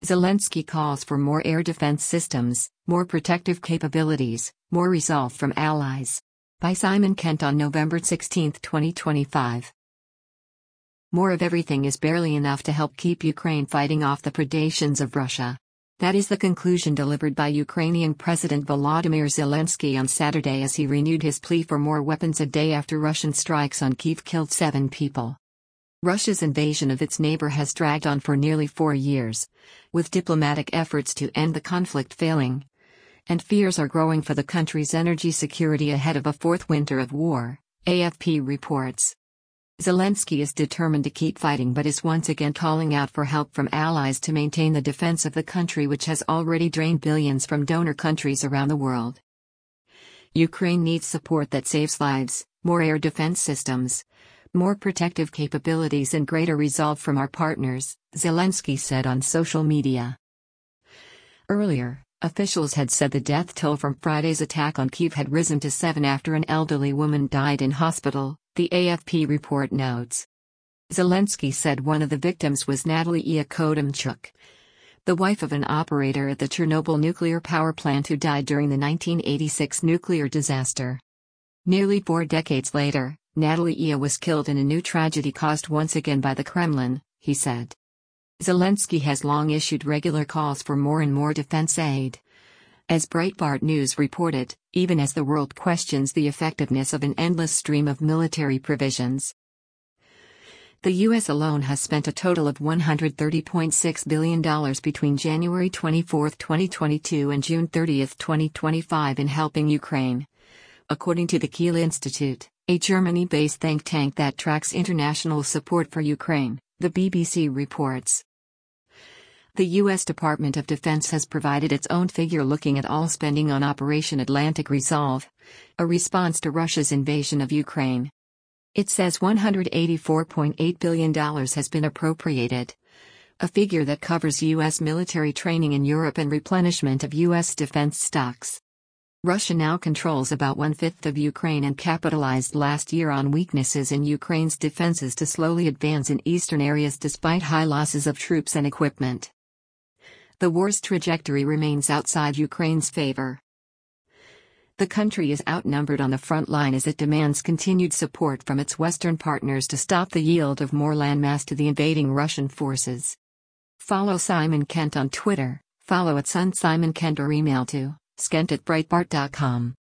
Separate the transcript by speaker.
Speaker 1: Zelensky calls for more air defense systems, more protective capabilities, more resolve from allies. By Simon Kent on November 16, 2025. More of everything is barely enough to help keep Ukraine fighting off the predations of Russia. That is the conclusion delivered by Ukrainian President Volodymyr Zelensky on Saturday as he renewed his plea for more weapons a day after Russian strikes on Kyiv killed 7 people. Russia's invasion of its neighbor has dragged on for nearly 4 years, with diplomatic efforts to end the conflict failing. And fears are growing for the country's energy security ahead of a fourth winter of war, AFP reports. Zelensky is determined to keep fighting but is once again calling out for help from allies to maintain the defense of the country, which has already drained billions from donor countries around the world. Ukraine needs support that saves lives, more air defense systems, more protective capabilities and greater resolve from our partners, Zelensky said on social media. Earlier, officials had said the death toll from Friday's attack on Kyiv had risen to 7 after an elderly woman died in hospital, the AFP report notes. Zelensky said one of the victims was Natalia Yakodamchuk, the wife of an operator at the Chernobyl nuclear power plant who died during the 1986 nuclear disaster. Nearly 4 decades later, Natalia was killed in a new tragedy caused once again by the Kremlin, he said. Zelensky has long issued regular calls for more and more defense aid. As Breitbart News reported, even as the world questions the effectiveness of an endless stream of military provisions. The U.S. alone has spent a total of $130.6 billion between January 24, 2022 and June 30, 2025 in helping Ukraine. According to the Kiel Institute, a Germany-based think tank that tracks international support for Ukraine, the BBC reports. The U.S. Department of Defense has provided its own figure looking at all spending on Operation Atlantic Resolve, a response to Russia's invasion of Ukraine. It says $184.8 billion has been appropriated, a figure that covers U.S. military training in Europe and replenishment of U.S. defense stocks. Russia now controls about 1/5 of Ukraine and capitalized last year on weaknesses in Ukraine's defenses to slowly advance in eastern areas despite high losses of troops and equipment. The war's trajectory remains outside Ukraine's favor. The country is outnumbered on the front line as it demands continued support from its Western partners to stop the yield of more landmass to the invading Russian forces. Follow Simon Kent on Twitter, follow @SunSimonKent or email to skent@breitbart.com.